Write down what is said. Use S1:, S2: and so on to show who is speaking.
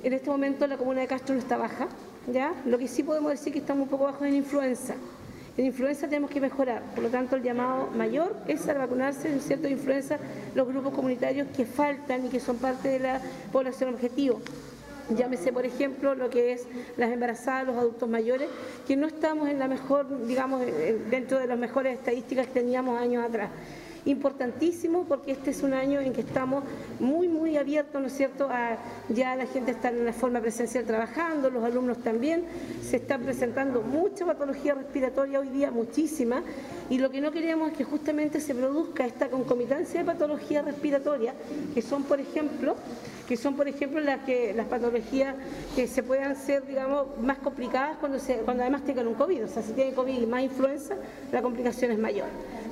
S1: En este momento la comuna de Castro no está baja, ¿ya? Lo que sí podemos decir que estamos un poco bajos en influenza. En influenza tenemos que mejorar, por lo tanto el llamado mayor es a vacunarse en cierto de influenza los grupos comunitarios que faltan y que son parte de la población objetivo. Llámese, por ejemplo, lo que es las embarazadas, los adultos mayores, que no estamos en la mejor, digamos, dentro de las mejores estadísticas que teníamos años atrás. Importantísimo porque este es un año en que estamos muy abiertos, ¿no es cierto? Ya la gente está en la forma presencial trabajando, los alumnos también, se están presentando mucha patología respiratoria hoy día, muchísima, y lo que no queremos es que justamente se produzca esta concomitancia de patología respiratoria, que son por ejemplo las patologías que se puedan ser, digamos, más complicadas cuando además tengan un COVID. O sea, si tienen COVID y más influenza, la complicación es mayor.